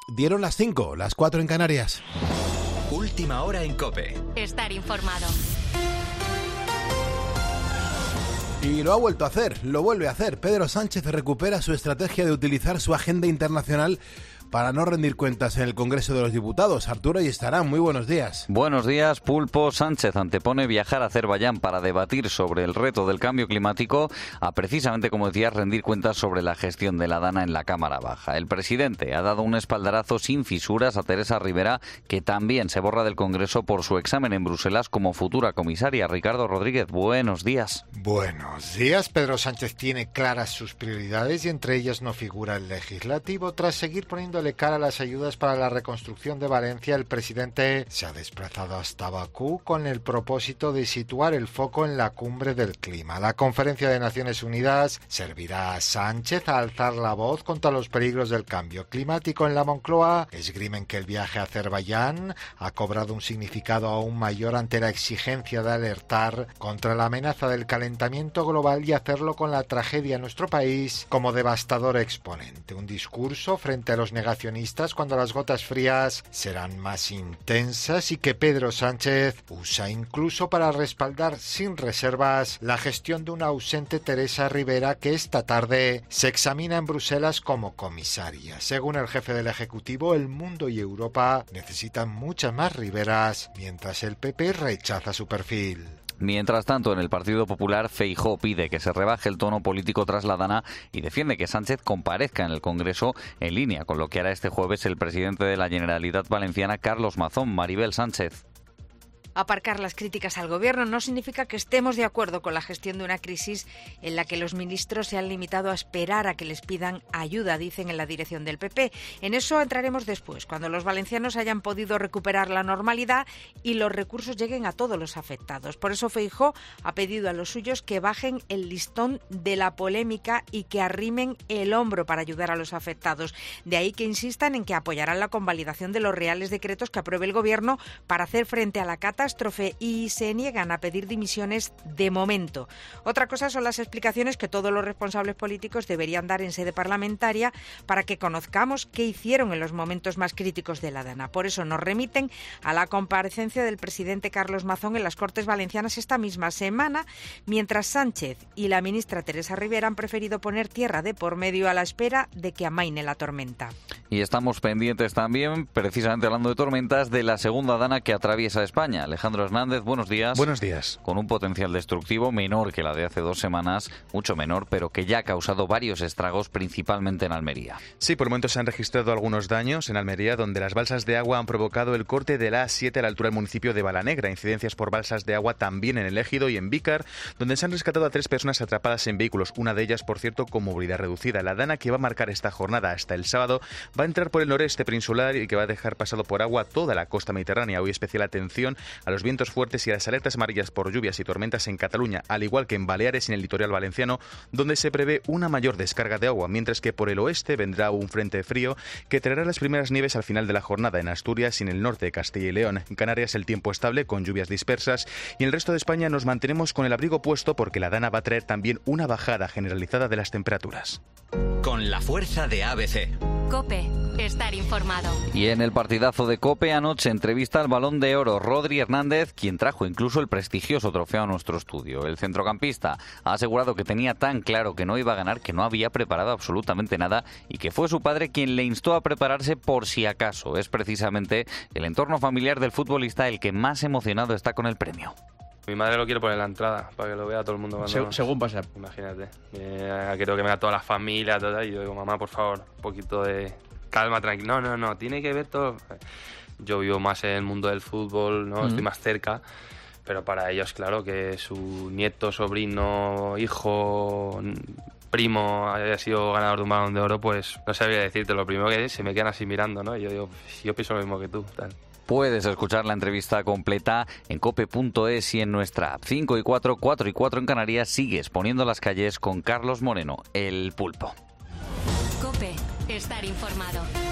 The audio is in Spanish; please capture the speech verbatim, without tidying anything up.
Dieron las cinco, las cuatro en Canarias. Última hora en COPE. Estar informado. Y lo ha vuelto a hacer, lo vuelve a hacer. Pedro Sánchez recupera su estrategia de utilizar su agenda internacional para no rendir cuentas en el Congreso de los Diputados. Arturo Ayestarán, muy buenos días. Buenos días, Pulpo. Sánchez antepone viajar a Azerbaiyán para debatir sobre el reto del cambio climático a precisamente, como decías, rendir cuentas sobre la gestión de la Dana en la Cámara Baja. El presidente ha dado un espaldarazo sin fisuras a Teresa Rivera, que también se borra del Congreso por su examen en Bruselas como futura comisaria. Ricardo Rodríguez, buenos días. Buenos días. Pedro Sánchez tiene claras sus prioridades y entre ellas no figura el legislativo. Tras seguir poniendo cara a las ayudas para la reconstrucción de Valencia, el presidente se ha desplazado hasta Bakú con el propósito de situar el foco en la cumbre del clima. La conferencia de Naciones Unidas servirá a Sánchez a alzar la voz contra los peligros del cambio climático. En la Moncloa esgrimen que el viaje a Azerbaiyán ha cobrado un significado aún mayor ante la exigencia de alertar contra la amenaza del calentamiento global y hacerlo con la tragedia en nuestro país como devastador exponente. Un discurso frente a los negacionistas cuando las gotas frías serán más intensas y que Pedro Sánchez usa incluso para respaldar sin reservas la gestión de una ausente Teresa Rivera, que esta tarde se examina en Bruselas como comisaria. Según el jefe del Ejecutivo, el mundo y Europa necesitan muchas más Riveras, mientras el P P rechaza su perfil. Mientras tanto, en el Partido Popular, Feijóo pide que se rebaje el tono político tras la Dana y defiende que Sánchez comparezca en el Congreso, en línea con lo que hará este jueves el presidente de la Generalitat Valenciana, Carlos Mazón. Maribel Sánchez. Aparcar las críticas al gobierno no significa que estemos de acuerdo con la gestión de una crisis en la que los ministros se han limitado a esperar a que les pidan ayuda, dicen en la dirección del P P. En eso entraremos después, cuando los valencianos hayan podido recuperar la normalidad y los recursos lleguen a todos los afectados. Por eso Feijóo ha pedido a los suyos que bajen el listón de la polémica y que arrimen el hombro para ayudar a los afectados. De ahí que insistan en que apoyarán la convalidación de los reales decretos que apruebe el gobierno para hacer frente a la catástrofe y se niegan a pedir dimisiones de momento. Otra cosa son las explicaciones que todos los responsables políticos deberían dar en sede parlamentaria para que conozcamos qué hicieron en los momentos más críticos de la Dana. Por eso nos remiten a la comparecencia del presidente Carlos Mazón en las Cortes Valencianas esta misma semana, mientras Sánchez y la ministra Teresa Rivera han preferido poner tierra de por medio a la espera de que amaine la tormenta. Y estamos pendientes también, precisamente hablando de tormentas, de la segunda Dana que atraviesa España. Alejandro Hernández, buenos días. Buenos días. Con un potencial destructivo menor que la de hace dos semanas, mucho menor, pero que ya ha causado varios estragos, principalmente en Almería. Sí, por el momento se han registrado algunos daños en Almería, donde las balsas de agua han provocado el corte de la A siete a la altura del municipio de Balanegra. Incidencias por balsas de agua también en El Ejido y en Vícar, donde se han rescatado a tres personas atrapadas en vehículos, una de ellas, por cierto, con movilidad reducida. La Dana, que va a marcar esta jornada hasta el sábado, va a entrar por el noreste peninsular y que va a dejar pasado por agua toda la costa mediterránea. Hoy especial atención a los vientos fuertes y a las alertas amarillas por lluvias y tormentas en Cataluña, al igual que en Baleares y en el litoral valenciano, donde se prevé una mayor descarga de agua, mientras que por el oeste vendrá un frente frío que traerá las primeras nieves al final de la jornada en Asturias y en el norte de Castilla y León. En Canarias el tiempo estable con lluvias dispersas y en el resto de España nos mantenemos con el abrigo puesto porque la Dana va a traer también una bajada generalizada de las temperaturas. Con la fuerza de A B C. COPE. Estar informado. Y en el partidazo de COPE anoche entrevista al Balón de Oro Rodri Hernández, quien trajo incluso el prestigioso trofeo a nuestro estudio. El centrocampista ha asegurado que tenía tan claro que no iba a ganar, que no había preparado absolutamente nada y que fue su padre quien le instó a prepararse por si acaso. Es precisamente el entorno familiar del futbolista el que más emocionado está con el premio. Mi madre lo quiere poner en la entrada para que lo vea todo el mundo. Cuando... Se, según pasa. Imagínate. Eh, quiero que vea toda la familia, toda, y yo digo, mamá, por favor, un poquito de calma, tranquilo. No, no, no, tiene que ver todo. Yo vivo más en el mundo del fútbol, ¿no? Mm. Estoy más cerca, pero para ellos, claro, que su nieto, sobrino, hijo, primo haya sido ganador de un Balón de Oro, pues no sabría decirte. Lo primero que es, se me quedan así mirando, ¿no? Y yo digo, yo pienso lo mismo que tú, tal. Puedes escuchar la entrevista completa en cope punto es y en nuestra app. cinco y cuatro, cuatro y cuatro en Canarias. Sigues poniendo las calles con Carlos Moreno, el Pulpo. COPE. Estar informado.